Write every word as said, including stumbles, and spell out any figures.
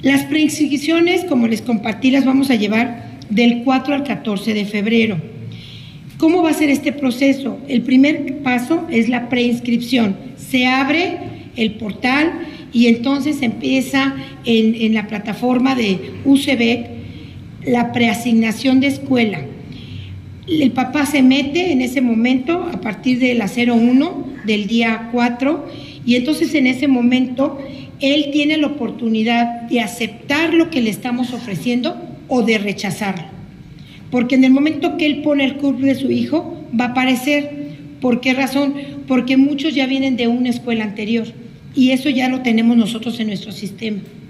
Las preinscripciones, como les compartí, las vamos a llevar del cuatro al catorce de febrero. ¿Cómo va a ser este proceso? El primer paso es la preinscripción. Se abre el portal y entonces empieza en, en la plataforma de U C B E C la preasignación de escuela. El papá se mete en ese momento a partir de la cero uno del día cuatro y entonces en ese momento él tiene la oportunidad de aceptar lo que le estamos ofreciendo o de rechazarlo. Porque en el momento que él pone el C U R P de su hijo, va a aparecer. ¿Por qué razón? Porque muchos ya vienen de una escuela anterior y eso ya lo tenemos nosotros en nuestro sistema.